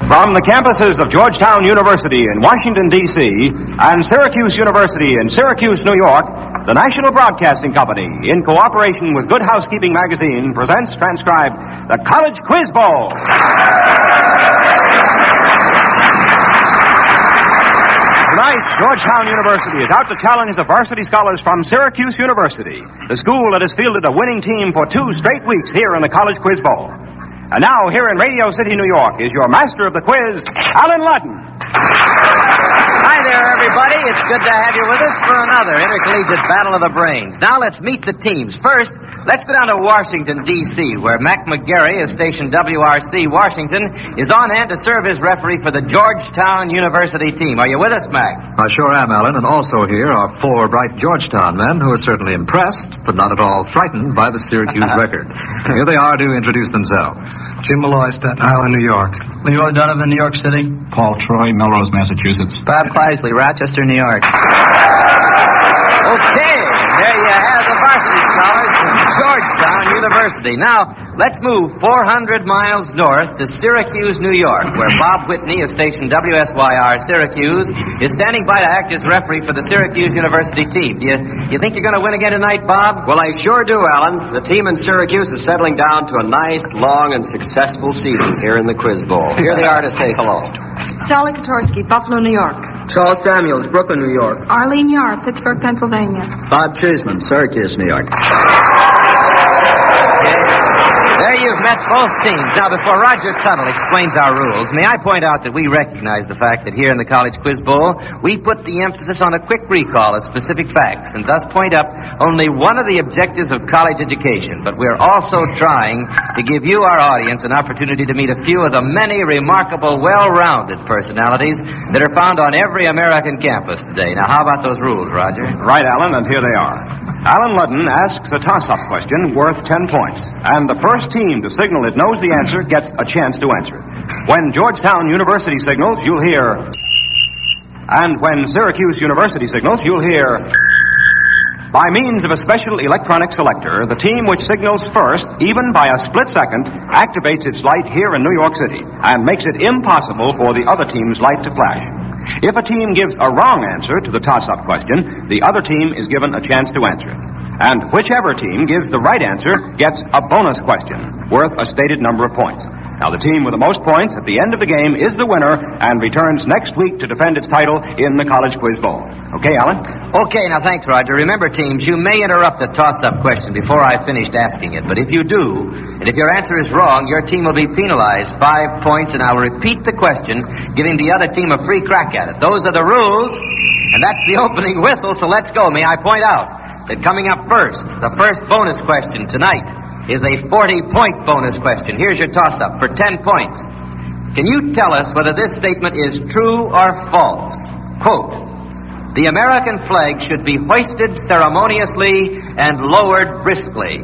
From the campuses of Georgetown University in Washington, D.C., and Syracuse University in Syracuse, New York, the National Broadcasting Company, in cooperation with Good Housekeeping Magazine, presents transcribed the College Quiz Bowl. Tonight, Georgetown University is out to challenge the varsity scholars from Syracuse University, the school that has fielded a winning team for 2 straight weeks here in the College Quiz Bowl. And now, here in Radio City, New York, is your master of the quiz, Alan Ludden. Hi there, everybody. It's good to have you with us for another intercollegiate battle of the brains. Now, let's meet the teams. First, let's go down to Washington, D.C., where Mac McGarry of station WRC Washington is on hand to serve as referee for the Georgetown University team. Are you with us, Mac? I sure am, Alan, and also here are 4 bright Georgetown men who are certainly impressed, but not at all frightened by the Syracuse record. Here they are to introduce themselves. Jim Malloy, Staten Island, New York. Leroy Donovan, New York City. Paul Troy, Melrose, Massachusetts. Bob Kleisley, Rochester, New York. Okay, there you have the varsity scholars from Georgetown University. Now, let's move 400 miles north to Syracuse, New York, where Bob Whitney of station WSYR Syracuse is standing by to act as referee for the Syracuse University team. Do you think you're going to win again tonight, Bob? Well, I sure do, Alan. The team in Syracuse is settling down to a nice, long, and successful season here in the Quiz Bowl. Here they are to say hello. Sally Kotorski, Buffalo, New York. Charles Samuels, Brooklyn, New York. Arlene Yar, Pittsburgh, Pennsylvania. Bob Chisholm, Syracuse, New York. There you've met both teams. Now, before Roger Tuttle explains our rules, may I point out that we recognize the fact that here in the College Quiz Bowl, we put the emphasis on a quick recall of specific facts, and thus point up only one of the objectives of college education. But we're also trying to give you, our audience, an opportunity to meet a few of the many remarkable, well-rounded personalities that are found on every American campus today. Now, how about those rules, Roger? Right, Alan, and here they are. Alan Ludden asks a toss-up question worth 10 points, and the first team to signal it knows the answer gets a chance to answer it. When Georgetown University signals, you'll hear... And when Syracuse University signals, you'll hear... By means of a special electronic selector, the team which signals first, even by a split second, activates its light here in New York City and makes it impossible for the other team's light to flash. If a team gives a wrong answer to the toss-up question, the other team is given a chance to answer it. And whichever team gives the right answer gets a bonus question worth a stated number of points. Now, the team with the most points at the end of the game is the winner and returns next week to defend its title in the College Quiz Bowl. Okay, Alan? Okay, now thanks, Roger. Remember, teams, you may interrupt the toss-up question before I've finished asking it, but if you do, and if your answer is wrong, your team will be penalized 5 points, and I will repeat the question, giving the other team a free crack at it. Those are the rules, and that's the opening whistle, so let's go. May I point out that coming up first, the first bonus question tonight is a 40-point bonus question. Here's your toss-up for 10 points. Can you tell us whether this statement is true or false? Quote, the American flag should be hoisted ceremoniously and lowered briskly.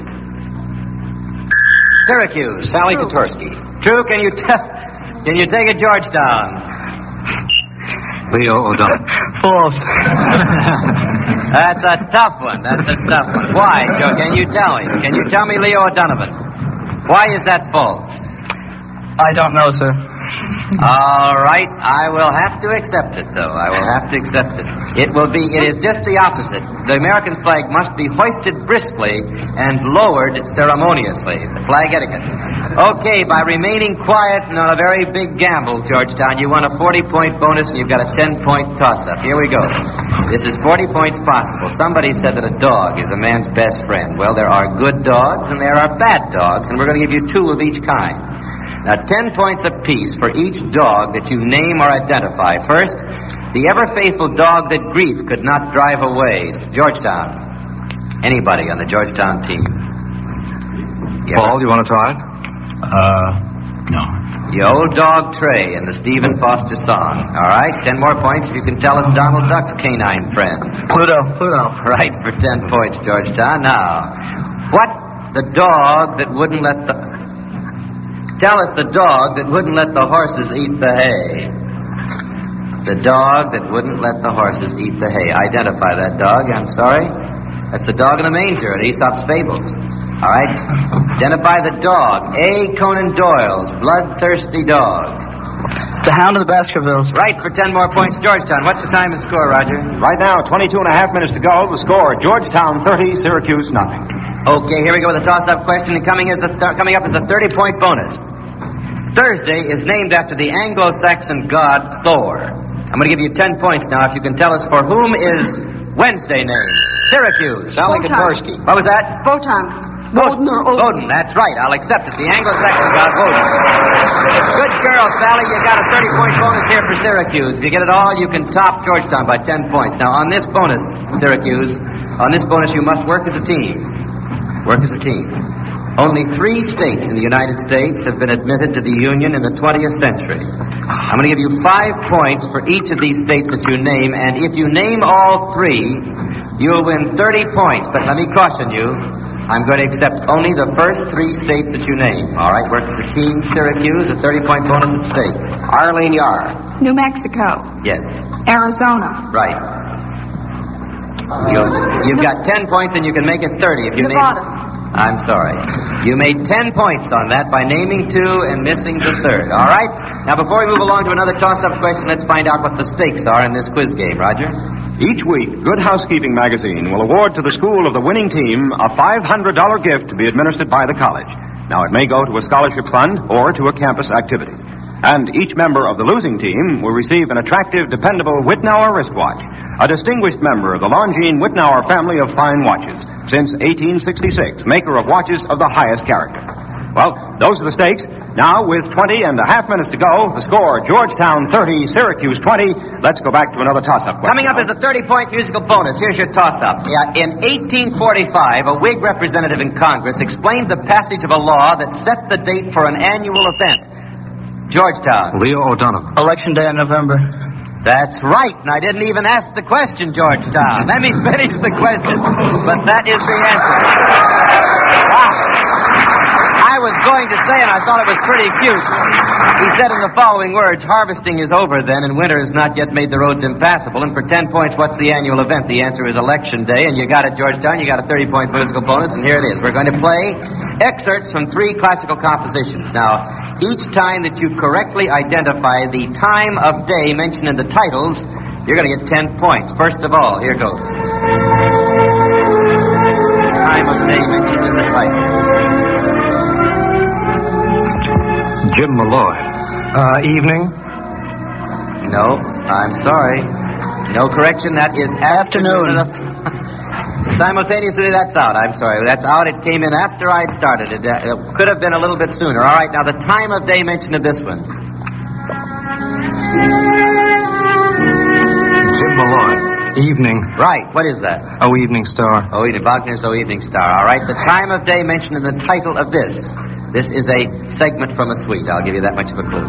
Syracuse. Sally Kotorski. True. Can you take it, Georgetown? Leo O'Donnell. False. That's a tough one. Why, Joe? Can you tell me? Can you tell me, Leo O'Donovan? Why is that false? I don't know, sir. All right. I will have to accept it, though. I will have to accept it. It is just the opposite. The American flag must be hoisted briskly and lowered ceremoniously. The flag etiquette. Okay, by remaining quiet and on a very big gamble, Georgetown, you won a 40-point bonus and you've got a 10-point toss-up. Here we go. This is 40 points possible. Somebody said that a dog is a man's best friend. Well, there are good dogs and there are bad dogs, and we're going to give you 2 of each kind. Now, 10 points apiece for each dog that you name or identify. First, the ever-faithful dog that grief could not drive away. Georgetown. Anybody on the Georgetown team? Paul, you want to try? No. The old dog Trey and the Stephen Foster song. All right, 10 more points if you can tell us Donald Duck's canine friend. Pluto. Right, for 10 points, Georgetown. Now, what the dog that wouldn't let the... Tell us the dog that wouldn't let the horses eat the hay. The dog that wouldn't let the horses eat the hay. Identify that dog, I'm sorry. That's the dog in the manger at Aesop's Fables. All right? Identify the dog. A. Conan Doyle's bloodthirsty dog. The Hound of the Baskervilles. Right, for 10 more points, Georgetown. What's the time and score, Roger? Right now, 22 and a half minutes to go. The score, Georgetown 30, Syracuse nothing. Okay, here we go with a toss-up question, and coming up is a 30-point bonus. Thursday is named after the Anglo-Saxon god Thor. I'm going to give you 10 points now if you can tell us for whom is Wednesday named. Syracuse. Sally Kotorski. What was that? Wotan. Woden or Odin. Woden, that's right. I'll accept it. The Anglo-Saxon god Woden. Good girl, Sally. You got a 30-point bonus here for Syracuse. If you get it all, you can top Georgetown by 10 points. Now, on this bonus, Syracuse, on this bonus, you must work as a team. Work as a team. Only 3 states in the United States have been admitted to the Union in the 20th century. I'm going to give you 5 points for each of these states that you name, and if you name all 3, you'll win 30 points. But let me caution you, I'm going to accept only the first 3 states that you name. All right, work as a team, Syracuse, a 30-point bonus at stake. Arlene Yar. New Mexico. Yes, Arizona. right. You've got 10 points, and you can make it 30 if you Nevada. name... I'm sorry. You made 10 points on that by naming 2 and missing the third. All right? Now, before we move along to another toss-up question, let's find out what the stakes are in this quiz game, Roger. Each week, Good Housekeeping magazine will award to the school of the winning team a $500 gift to be administered by the college. Now, it may go to a scholarship fund or to a campus activity. And each member of the losing team will receive an attractive, dependable Wittnauer wristwatch, a distinguished member of the Longines Wittnauer family of fine watches, since 1866, maker of watches of the highest character. Well, those are the stakes. Now, with 20 and a half minutes to go, the score, Georgetown 30, Syracuse 20. Let's go back to another toss-up question. Coming up is a 30-point musical bonus. Here's your toss-up. In 1845, a Whig representative in Congress explained the passage of a law that set the date for an annual event. Georgetown. Leo O'Donovan. Election day in November. That's right, and I didn't even ask the question, Georgetown. Let me finish the question. But that is the answer. Wow. I was going to say, and I thought it was pretty cute. He said in the following words, harvesting is over then, and winter has not yet made the roads impassable. And for 10 points, what's the annual event? The answer is Election Day, and you got it, Georgetown. You got a 30-point musical bonus, and here it is. We're going to play excerpts from 3 classical compositions. Now, each time that you correctly identify the time of day mentioned in the titles, you're going to get 10 points. First of all, here goes. Time of day mentioned in the title. Jim Malloy. Evening. No, I'm sorry. No correction. That is afternoon. Simultaneously, that's out. I'm sorry. That's out. It came in after I'd started. It could have been a little bit sooner. All right, now the time of day mentioned in this one. Jim Malloy. Evening. Right. What is that? Oh, Evening Star. Oh, Wagner's Oh Evening Star. All right. The time of day mentioned in the title of this. This is a segment from a suite. I'll give you that much of a clue.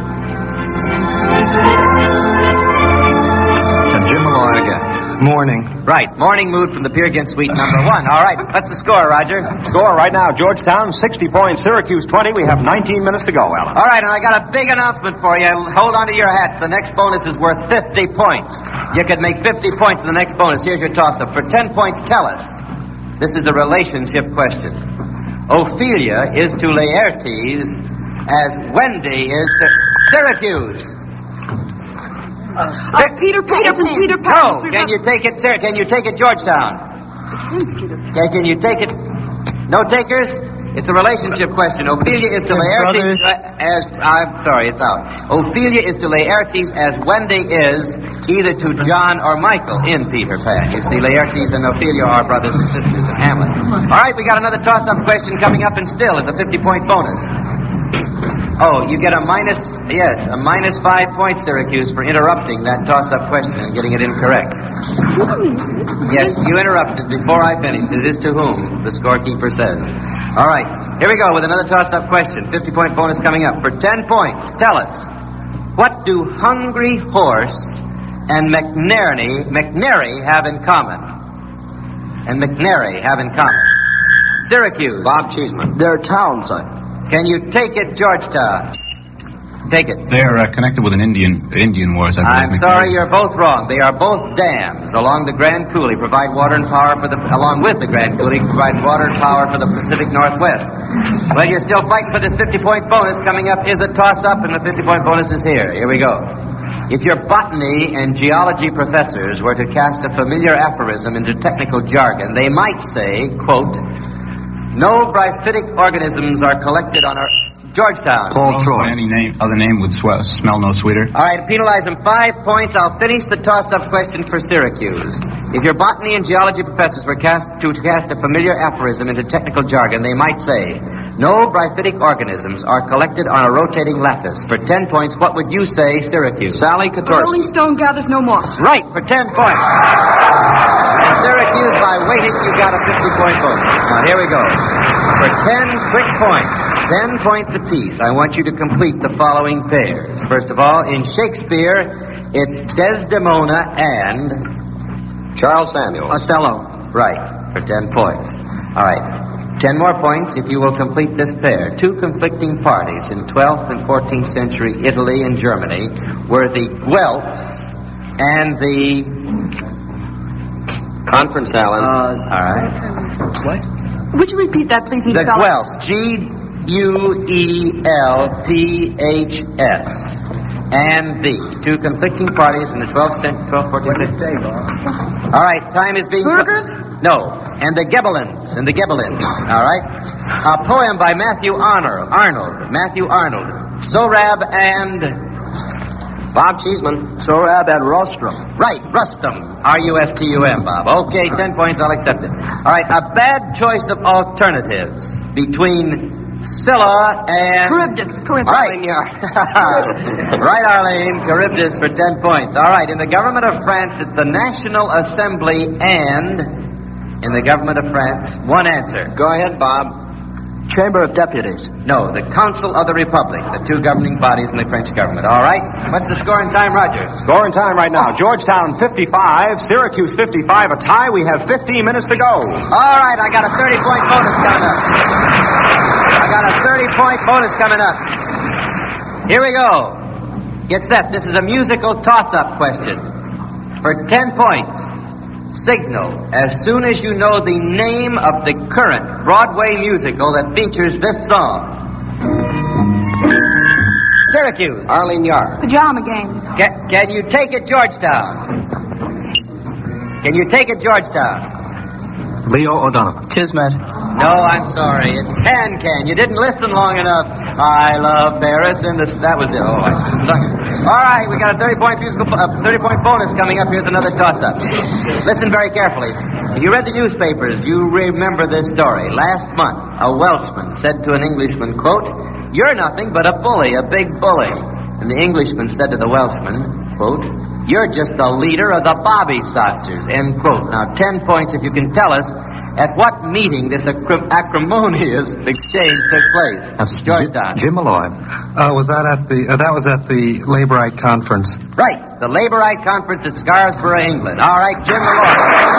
And Jim Malloy again. Morning. Right. Morning Mood from the Peer Gynt Suite number 1. All right. What's the score, Roger? Score right now, Georgetown 60 points, Syracuse 20. We have 19 minutes to go, Alan. All right, and I got a big announcement for you. Hold on to your hats. The next bonus is worth 50 points. You could make 50 points in the next bonus. Here's your toss-up. For 10 points, tell us. This is a relationship question. Ophelia is to Laertes as Wendy is to Syracuse. Peter Pan. No, can you take it, Sarah? Can you take it, Georgetown? Okay, can you take it? No takers? It's a relationship question. Ophelia is to Laertes as... I'm sorry, it's out. Ophelia is to Laertes as Wendy is either to John or Michael in Peter Pan. You see, Laertes and Ophelia are brothers and sisters in Hamlet. All right, we got another toss-up question coming up, and still it's a 50-point bonus. Oh, you get a minus 5 points, Syracuse, for interrupting that toss-up question and getting it incorrect. Yes, you interrupted before I finished. It is to whom, the scorekeeper says. All right, here we go with another toss-up question. 50-point bonus coming up. For 10 points, tell us, what do Hungry Horse and McNary have in common? Syracuse. Bob Cheeseman. They're towns, Can you take it, Georgetown? Take it. They're connected with an Indian wars, I believe. I'm sorry, you're both wrong. They are both dams along the Grand Coulee, along with the Grand Coulee, provide water and power for the Pacific Northwest. Well, you're still fighting for this 50-point bonus. Coming up is a toss-up, and the 50-point bonus is here. Here we go. If your botany and geology professors were to cast a familiar aphorism into technical jargon, they might say, quote, no bryophytic organisms are collected on our... Georgetown. Paul Troy. Any other name would smell no sweeter. All right, penalize him 5 points. I'll finish the toss-up question for Syracuse. If your botany and geology professors were to cast a familiar aphorism into technical jargon, they might say, no bryophytic organisms are collected on a rotating lattice. For 10 points, what would you say, Syracuse? Sally A Katorsky. rolling stone gathers no moss. Right, for 10 points. And Syracuse, by waiting, you got a 50-point bonus. Now, here we go. For 10 quick points, 10 points apiece, I want you to complete the following pairs. First of all, in Shakespeare, it's Desdemona and... Charles Samuels. Othello. Right, for 10 points. All right, 10 more points if you will complete this pair. Two conflicting parties in 12th and 14th century Italy and Germany were the Guelphs and the... Conference, Alan. all right. What? Would you repeat that, please, and The spell it? Guelphs. Guelphs. And the two conflicting parties in the 12th century, 14th century. All right, time is being... Burgers? No. And the Ghibellines. All right. A poem by Matthew Arnold. Matthew Arnold. Sorab and... Bob Cheeseman. Sorab and Rostrum. Right, Rustum. R-U-S-T-U-M, Bob. Okay, 10 points, I'll accept it. All right, a bad choice of alternatives between Scylla and... Charybdis. All right, right, Arlene. Charybdis for 10 points. All right, in the government of France, it's the National Assembly and... In the government of France, one answer. Go ahead, Bob. Chamber of Deputies. No, the Council of the Republic, the two governing bodies in the French government. All right? What's the score and time, Roger? Score and time right now. Georgetown 55, Syracuse 55, a tie. We have 15 minutes to go. All right, I got a 30-point bonus coming up. Here we go. Get set. This is a musical toss-up question. For 10 points, signal as soon as you know the name of the current Broadway musical that features this song. Syracuse. Arlene Yard. Pajama game. Can you take it, Georgetown? Can you take it, Georgetown? Leo O'Donovan. Kismet. No, I'm sorry. It's Can. You didn't listen long enough. I love Paris, and that was it. Oh, I suck. All right, we got a 30-point bonus coming up. Here's another toss-up. Listen very carefully. If you read the newspapers, you remember this story. Last month, a Welshman said to an Englishman, quote, "You're nothing but a bully, a big bully." And the Englishman said to the Welshman, quote, "You're just the leader of the Bobby Soxers," end quote. Now, 10 points if you can tell us at what meeting this acrimonious exchange took place. That's Georgetown. Jim Malloy. Was that at the... that was at the Laborite Conference. Right, the Laborite Conference at Scarborough, England. All right, Jim Malloy.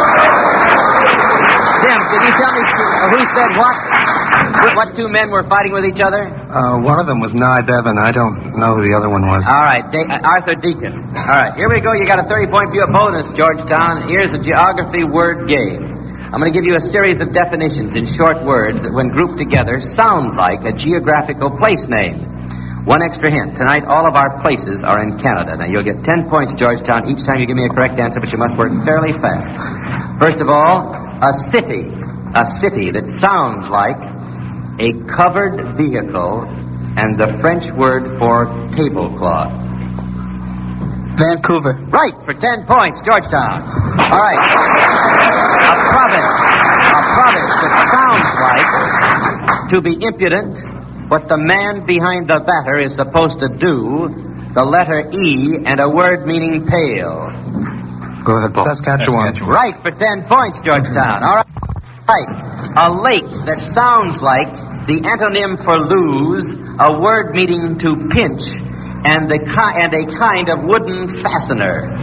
Jim, can you tell me who said what? What two men were fighting with each other? One of them was Nye Bevan. I don't know who the other one was. All right, Arthur Deacon. All right, here we go. You got a 30-point bonus, Georgetown. Here's a geography word game. I'm going to give you a series of definitions in short words that, when grouped together, sound like a geographical place name. One extra hint. Tonight, all of our places are in Canada. Now, you'll get 10 points, Georgetown, each time you give me a correct answer, but you must work fairly fast. First of all, a city. A city that sounds like a covered vehicle and the French word for tablecloth. Vancouver. Right, for 10 points, Georgetown. All right. A province that sounds like, to be impudent, what the man behind the batter is supposed to do, the letter E, and a word meaning pale. Go ahead, Paul. Saskatchewan. Right, for 10 points, Georgetown. All right. Right. A lake that sounds like the antonym for lose, a word meaning to pinch, and a kind of wooden fastener.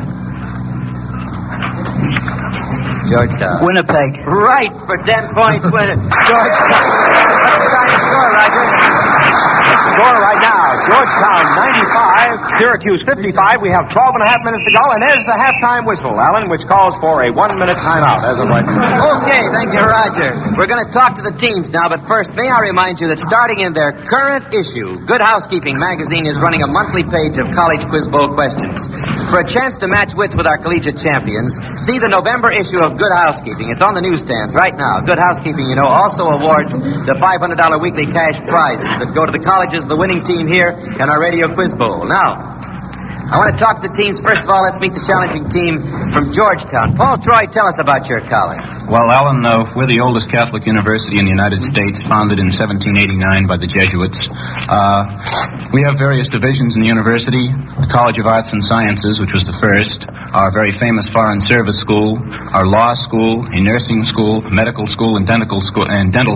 Georgetown. Winnipeg. Right, for 10 points, Georgetown. What's the time score, Roger? The score right now, Georgetown 95, Syracuse 55. We have 12 and a half minutes to go, and there's the halftime whistle, Alan, which calls for a 1-minute timeout as of right now. Okay, thank you, Roger. We're going to talk to the teams now, but first, may I remind you that starting in their current issue, Good Housekeeping magazine is running a monthly page of college quiz bowl questions. For a chance to match wits with our collegiate champions, see the November issue of Good Housekeeping. It's on the newsstands right now. Good Housekeeping, you know, also awards the $500 weekly cash prizes that go to the colleges, the winning team here, and our radio quiz bowl. Now, I want to talk to the teams. First of all, let's meet the challenging team from Georgetown. Paul Troy, tell us about your college. Well, Alan, we're the oldest Catholic university in the United States, founded in 1789 by the Jesuits. We have various divisions in the university. The College of Arts and Sciences, which was the first, our very famous Foreign Service School, our law school, a nursing school, medical school, and dental school,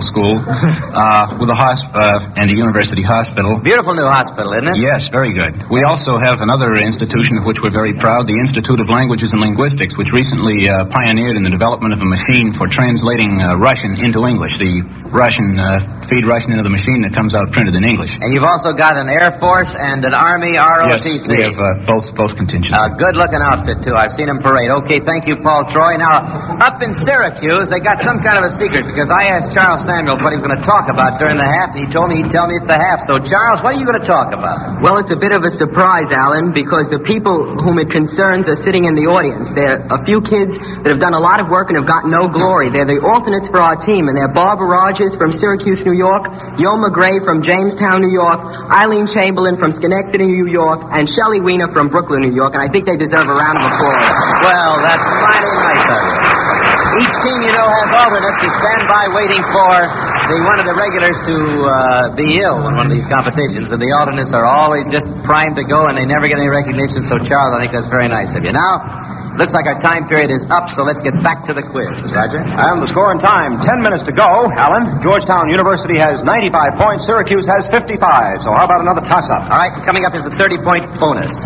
with and a university hospital. Beautiful new hospital, isn't it? Yes, very good. We also have another institution of which we're very proud, the Institute of Languages and Linguistics, which recently pioneered in the development of a machine for translating Russian into English. The Russian, feed Russian into the machine that comes out printed in English. And you've also got an Air Force and an Army ROTC. Yes, we have both contingents. A good-looking outfit, too. I've seen them parade. Okay, thank you, Paul Troy. Now, up in Syracuse, they got some kind of a secret, because I asked Charles Samuels what he was going to talk about during the half, and he told me he'd tell me at the half. So, Charles, what are you going to talk about? Well, it's a bit of a surprise, Alan, because the people whom it concerns are sitting in the audience. There are a few kids that have done a lot of work and have gotten no glory. They're the alternates for our team, and they're Barbara Rogers from Syracuse, New York, Yo McGray from Jamestown, New York, Eileen Chamberlain from Schenectady, New York, and Shelley Wiener from Brooklyn, New York, and I think they deserve a round of applause. Well, that's mighty nice of you. Each team, you know, has alternates who stand by waiting for one of the regulars to be ill in one of these competitions, and the alternates are always just primed to go, and they never get any recognition. So, Charles, I think that's very nice of you. Now, looks like our time period is up, so let's get back to the quiz. Roger? And the score and time, 10 minutes to go. Alan, Georgetown University has 95 points. Syracuse has 55. So how about another toss-up? All right, coming up is a 30-point bonus.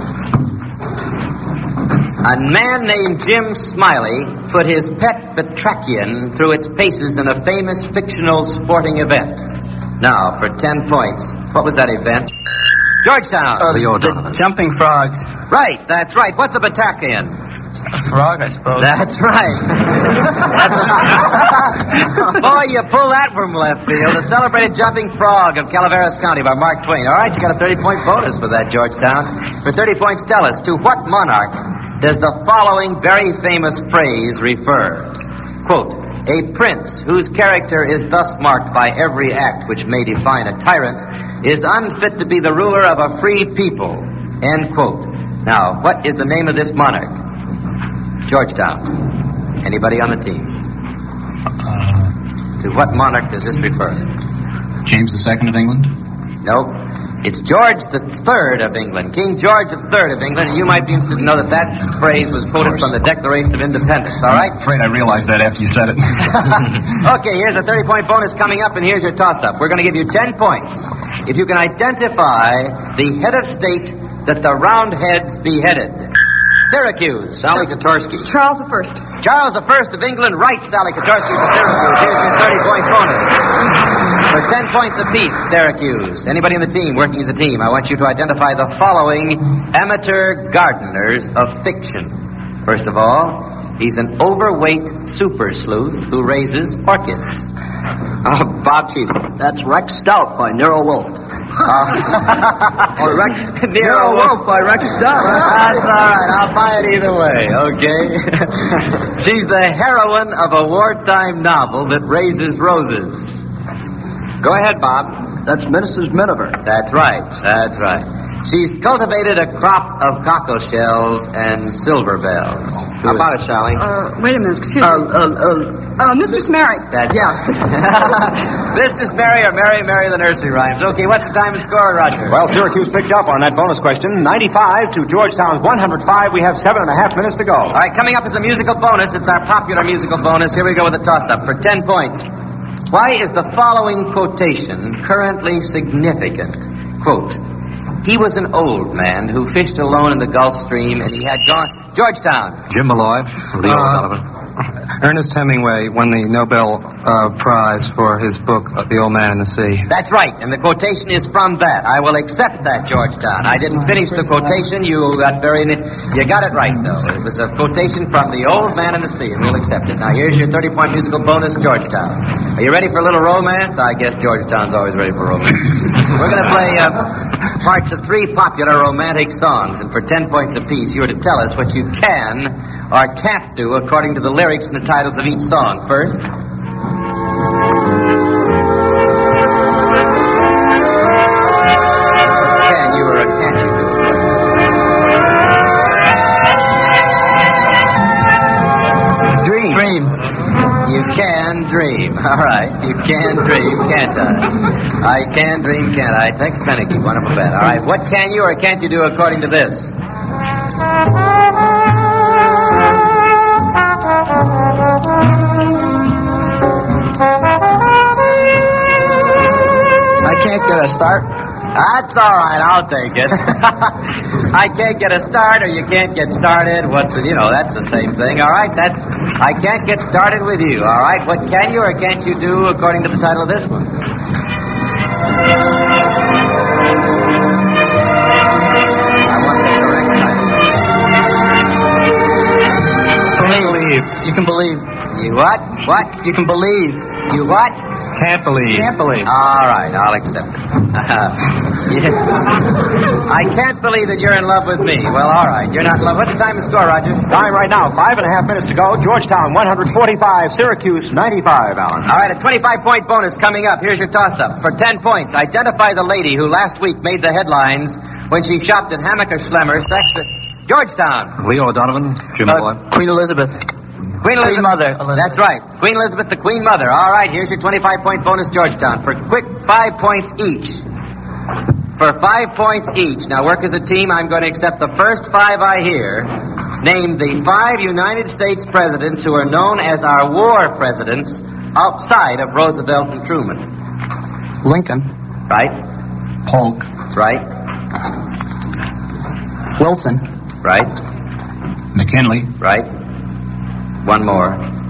A man named Jim Smiley put his pet Batrachian through its paces in a famous fictional sporting event. Now, for 10 points, what was that event? Georgetown. The Jumping frogs. Right, that's right. What's a Batrachian? A frog, I suppose. That's right. Boy, you pull that from left field. The celebrated jumping frog of Calaveras County by Mark Twain. All right, you got a 30-point bonus for that, Georgetown. For 30 points, tell us, to what monarch does the following very famous phrase refer? Quote, a prince whose character is thus marked by every act which may define a tyrant is unfit to be the ruler of a free people. End quote. Now, what is the name of this monarch? Georgetown. Anybody on the team? To what monarch does this refer? James II of England? Nope. It's George III of England, King George III of England, and you might be interested to know that phrase was quoted from the Declaration of Independence, all right? I'm afraid I realized that after you said it. Okay, here's a 30-point bonus coming up, and here's your toss-up. We're going to give you 10 points if you can identify the head of state that the Roundheads beheaded. Syracuse. Sally Kotarski. Charles I. Charles I of England, right, Sally Kotarski for Syracuse. Here's your 30-point bonus. For 10 points apiece, Syracuse. Anybody in the team, working as a team, I want you to identify the following amateur gardeners of fiction. First of all, he's an overweight super sleuth who raises orchids. Bob Cheeseman. That's Rex Stout by Nero Wolfe. Or Nero Wolfe by Rex Stout. That's all right. I'll buy it either way, okay? She's the heroine of a wartime novel that raises roses. Go ahead, Bob. That's Mrs. Miniver. That's right. That's right. She's cultivated a crop of cockle shells and silver bells. How about it, Sally? Wait a minute. Excuse me. Mistress Mary. That's Mistress Mary or Mary the nursery rhymes. Okay, what's the time and score, Roger? Well, Syracuse picked up on that bonus question. 95 to Georgetown's 105. We have 7.5 minutes to go. All right, coming up is a musical bonus. It's our popular musical bonus. Here we go with the toss-up for 10 points. Why is the following quotation currently significant? Quote, he was an old man who fished alone in the Gulf Stream, and he had gone... Georgetown. Jim Malloy, Leo O'Donovan. Ernest Hemingway won the Nobel Prize for his book, The Old Man and the Sea. That's right, and the quotation is from that. I will accept that, Georgetown. I didn't finish the quotation. You got it right, though. It was a quotation from The Old Man and the Sea, and we'll accept it. Now, here's your 30-point musical bonus, Georgetown. Are you ready for a little romance? I guess Georgetown's always ready for romance. We're going to play parts of 3 popular romantic songs, and for 10 points apiece, you're to tell us what you can or can't do according to the lyrics and the titles of each song. First, can you or can't you do it? Dream. You can dream. All right. You can dream, can't I? I can dream, can't I? Tex Beneke, wonderful bet. All right. What can you or can't you do according to this? I can't get a start. That's all right. I'll take it. I can't get a start, or you can't get started. That's the same thing. All right. I can't get started with you. All right. What can you or can't you do according to the title of this one? I want the correct title. Believe. You can believe. You what? What? You can believe. You what? Can't believe. Can't believe. All right, I'll accept it. I can't believe that you're in love with me. Well, all right. You're not in love. What's the time to score, Roger? Time right now, 5.5 minutes to go. Georgetown, 145. Syracuse, 95, Alan. All right, a 25-point bonus coming up. Here's your toss-up. For 10 points, identify the lady who last week made the headlines when she shopped at Hammaker Schlemmer, Georgetown. Leo O'Donovan, Jim Malloy. Queen Elizabeth. Queen Elizabeth. Mother. That's right. Queen Elizabeth, the Queen Mother. All right, here's your 25-point bonus, Georgetown. For quick 5 points each. For 5 points each. Now, work as a team. I'm going to accept the first 5 I hear. Name the 5 United States presidents who are known as our war presidents outside of Roosevelt and Truman. Lincoln. Right? Polk. Right? Wilson. Right? McKinley. Right? One more.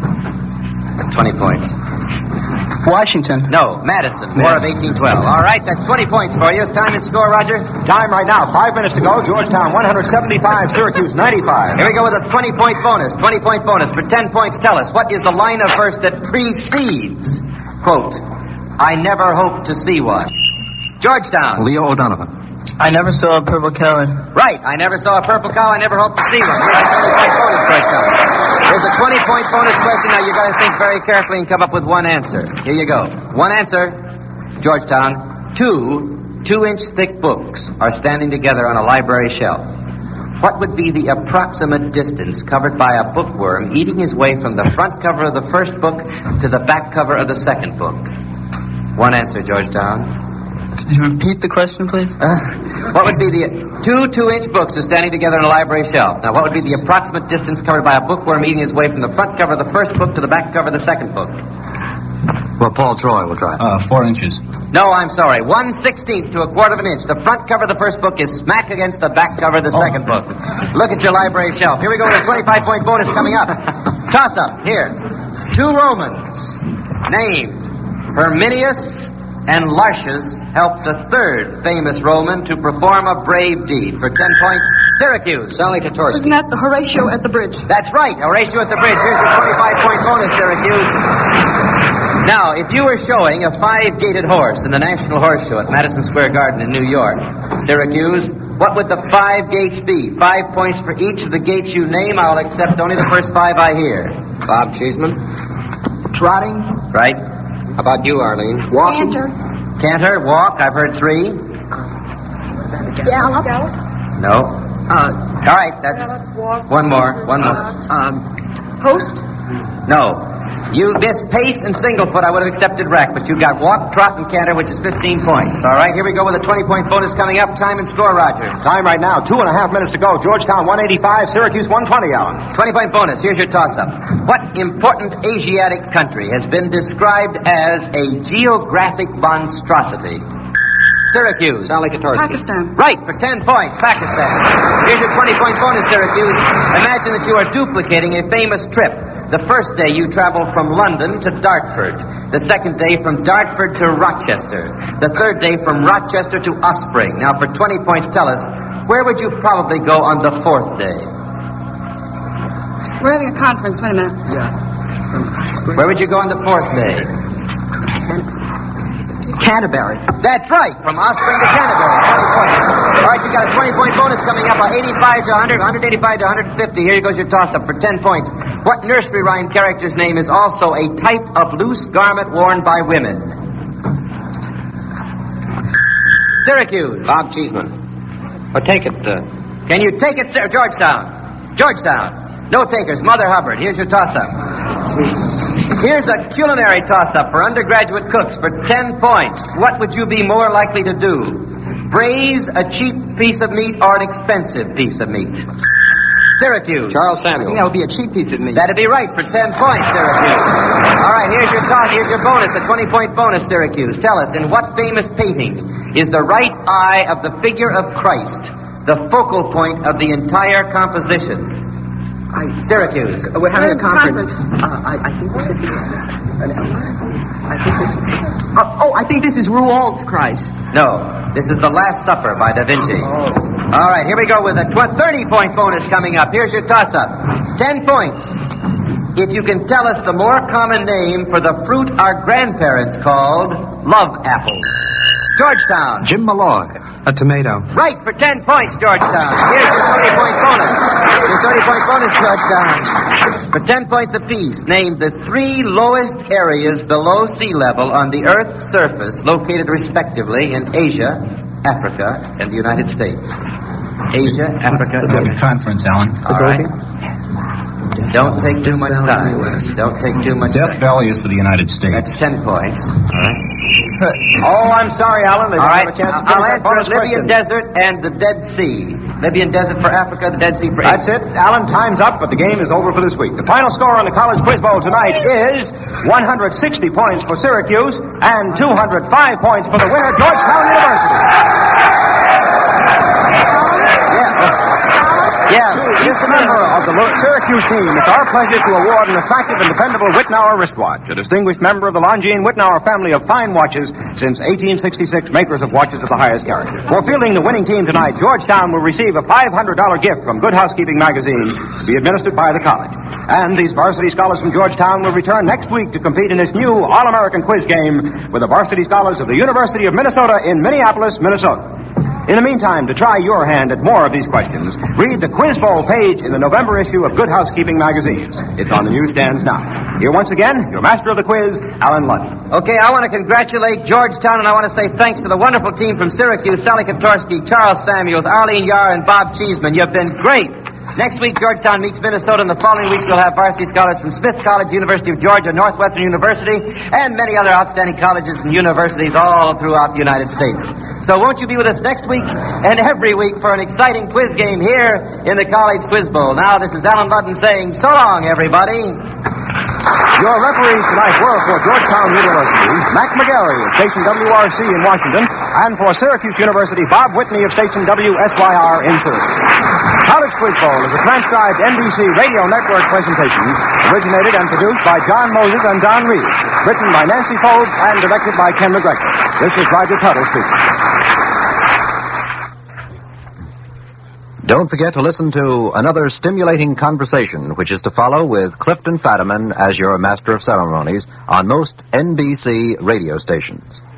20 points. Washington. No, Madison. War of 1812. All right, that's 20 points for you. It's time and score, Roger. Time right now, 5 minutes to go. Georgetown, 175. Syracuse, 95. Here we go with a 20-point bonus. 20-point bonus. For 10 points, tell us, what is the line of verse that precedes, quote, I never hope to see one? Georgetown. Leo O'Donovan. I never saw a purple cow. Right. I never saw a purple cow. I never hope to see one. Here's a 20-point bonus, Georgetown. There's a 20-point bonus question. Now, you've got to think very carefully and come up with one answer. Here you go. One answer, Georgetown. 2 2-inch thick books are standing together on a library shelf. What would be the approximate distance covered by a bookworm eating his way from the front cover of the first book to the back cover of the second book? One answer, Georgetown. Could you repeat the question, please? What would be the... 2 2-inch books are standing together on a library shelf. Now, what would be the approximate distance covered by a bookworm eating his way from the front cover of the first book to the back cover of the second book? Well, Paul Troy will try. 4 inches. No, I'm sorry. 1/16 to a quarter of an inch. The front cover of the first book is smack against the back cover of the second book. Look at your library shelf. Here we go with a 25-point bonus coming up. Toss up. Here. 2 Romans named Herminius and Lartius helped a third famous Roman to perform a brave deed. For 10 points, Syracuse. Sally Katorski. Isn't that the Horatio at the bridge? That's right, Horatio at the bridge. Here's your 25-point bonus, Syracuse. Now, if you were showing a 5-gated horse in the National Horse Show at Madison Square Garden in New York, Syracuse, what would the 5 gates be? 5 points for each of the gates you name. I'll accept only the first 5 I hear. Bob Cheeseman. Trotting. Right? How about you, Arlene? Walking. Canter, walk. I've heard 3. Gallop. No. All right, that's... One more. Post. No. You missed pace and singlefoot. I would have accepted rack, but you got walk, trot, and canter, which is 15 points. All right, here we go with a 20-point bonus coming up. Time and score, Roger. Time right now, 2.5 minutes to go. Georgetown, 185. Syracuse, 120, Alan. 20-point bonus. Here's your toss-up. What important Asiatic country has been described as a geographic monstrosity Syracuse. Sally Kotarski. Pakistan. Right, for 10 points, Pakistan. Here's your 20-point bonus, Syracuse. Imagine that you are duplicating a famous trip. The first day you travel from London to Dartford. The second day from Dartford to Rochester. The third day from Rochester to Osprey. Now, for 20 points, tell us, where would you probably go on the fourth day? We're having a conference. Wait a minute. Where would you go on the fourth day? Canterbury. That's right, from Osprey to Canterbury. 20 points. All right, you got a 20-point bonus coming up, 85 to 100, 185 to 150. Here goes your toss-up for 10 points. What nursery rhyme character's name is also a type of loose garment worn by women? Syracuse. Bob Cheeseman. Well, take it. Can you take it, sir? Georgetown. Georgetown. No takers. Mother Hubbard. Here's your toss-up. Here's a culinary toss-up for undergraduate cooks for 10 points. What would you be more likely to do? Braise a cheap piece of meat or an expensive piece of meat? Syracuse. Charles I think Samuel. that would be a cheap piece of meat. That'd be right for 10 points, Syracuse. All right, here's your toss. Here's your bonus, a 20-point bonus, Syracuse. Tell us, in what famous painting is the right eye of the figure of Christ the focal point of the entire composition? Syracuse. We're having a conference. I think this is Rouault's Christ. No, this is The Last Supper by Da Vinci. All right, here we go with a 30-point bonus coming up. Here's your toss-up. 10 points. If you can tell us the more common name for the fruit our grandparents called love apples. Georgetown. Jim Malloy. A tomato. Right, for 10 points, Georgetown. Here's your 30-point bonus. Your 30-point bonus, Georgetown. For 10 points apiece, name the 3 lowest areas below sea level on the Earth's surface, located respectively in Asia, Africa, and the United States. Asia, Africa, Good conference, Alan. All right. Don't take too much time. Don't take too much Death time. Valley is for the United States. That's 10 points. All right. Oh, I'm sorry, Alan. They All don't right. have a chance to I'll finish that answer bonus Libyan question. Desert and the Dead Sea. Libyan Desert for Africa, the Dead Sea for That's Asia. it. Alan, time's up, but the game is over for this week. The final score on the College Quiz Bowl tonight is 160 points for Syracuse and 205 points for the winner, Georgetown University. Yeah, Just a member of the Syracuse team, it's our pleasure to award an attractive and dependable Whitnauer wristwatch, a distinguished member of the Longines Whitnauer family of fine watches since 1866, makers of watches of the highest character. For fielding the winning team tonight, Georgetown will receive a $500 gift from Good Housekeeping magazine to be administered by the college. And these varsity scholars from Georgetown will return next week to compete in this new All-American quiz game with the varsity scholars of the University of Minnesota in Minneapolis, Minnesota. In the meantime, to try your hand at more of these questions, read the Quiz Bowl page in the November issue of Good Housekeeping magazine. It's on the newsstands now. Here once again, your master of the quiz, Alan Ludden. Okay, I want to congratulate Georgetown, and I want to say thanks to the wonderful team from Syracuse, Sally Kotarski, Charles Samuels, Arlene Yar, and Bob Cheeseman. You've been great. Next week, Georgetown meets Minnesota, and the following weeks we'll have varsity scholars from Smith College, University of Georgia, Northwestern University, and many other outstanding colleges and universities all throughout the United States. So won't you be with us next week and every week for an exciting quiz game here in the College Quiz Bowl. Now, this is Alan Ludden saying so long, everybody. Your referees tonight were for Georgetown University, Mac McGarry of station WRC in Washington, and for Syracuse University, Bob Whitney of station WSYR in Syracuse. College Quiz Bowl is a transcribed NBC Radio Network presentation, originated and produced by John Moses and Don Reed, written by Nancy Fogue and directed by Ken McGregor. This is Roger Tuttle speaking. Don't forget to listen to another stimulating conversation, which is to follow with Clifton Fadiman as your master of ceremonies on most NBC radio stations.